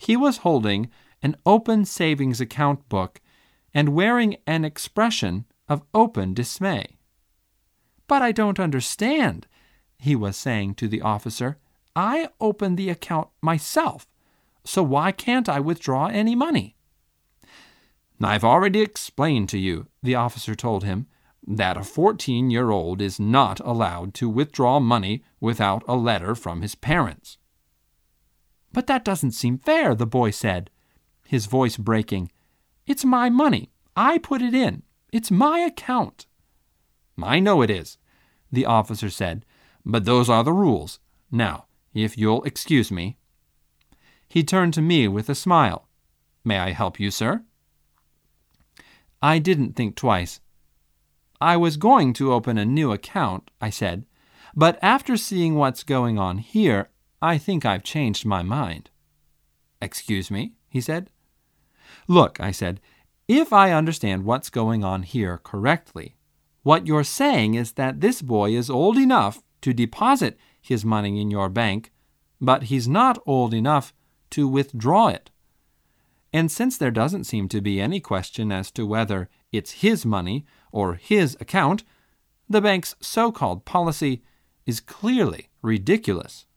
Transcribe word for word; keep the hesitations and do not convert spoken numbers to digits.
He was holding an open savings account book and wearing an expression of open dismay. "But I don't understand," he was saying to the officer. "I opened the account myself, so why can't I withdraw any money?" "I've already explained to you," the officer told him, "that a fourteen-year-old is not allowed to withdraw money without a letter from his parents." "But that doesn't seem fair," the boy said, his voice breaking. "It's my money. I put it in. It's my account." "I know it is," the officer said, "but those are the rules. Now, if you'll excuse me." He turned to me with a smile. "May I help you, sir?" I didn't think twice. "I was going to open a new account," I said, "but after seeing what's going on here, I think I've changed my mind." "Excuse me?" he said. "Look," I said, "if I understand what's going on here correctly, what you're saying is that this boy is old enough to deposit his money in your bank, but he's not old enough to withdraw it. And since there doesn't seem to be any question as to whether it's his money or his account, the bank's so-called policy is clearly ridiculous."